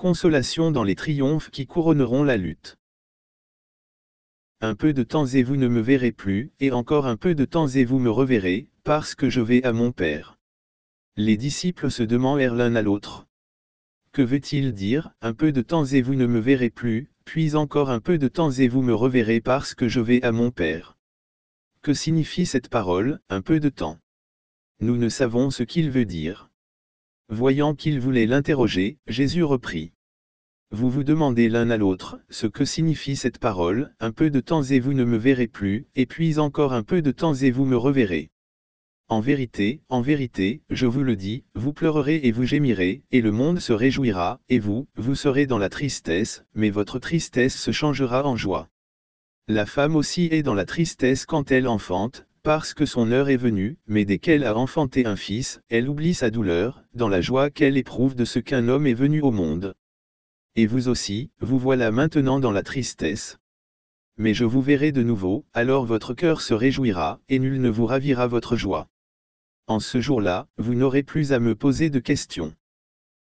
consolation dans les triomphes qui couronneront la lutte. Un peu de temps et vous ne me verrez plus, et encore un peu de temps et vous me reverrez, parce que je vais à mon Père. Les disciples se demandèrent l'un à l'autre. Que veut-il dire, un peu de temps et vous ne me verrez plus, puis encore un peu de temps et vous me reverrez parce que je vais à mon Père? Que signifie cette parole, un peu de temps? Nous ne savons ce qu'il veut dire. Voyant qu'il voulait l'interroger, Jésus reprit. Vous vous demandez l'un à l'autre, ce que signifie cette parole, un peu de temps et vous ne me verrez plus, et puis encore un peu de temps et vous me reverrez. En vérité, je vous le dis, vous pleurerez et vous gémirez, et le monde se réjouira, et vous, vous serez dans la tristesse, mais votre tristesse se changera en joie. La femme aussi est dans la tristesse quand elle enfante, parce que son heure est venue, mais dès qu'elle a enfanté un fils, elle oublie sa douleur, dans la joie qu'elle éprouve de ce qu'un homme est venu au monde. Et vous aussi, vous voilà maintenant dans la tristesse. Mais je vous verrai de nouveau, alors votre cœur se réjouira, et nul ne vous ravira votre joie. En ce jour-là, vous n'aurez plus à me poser de questions.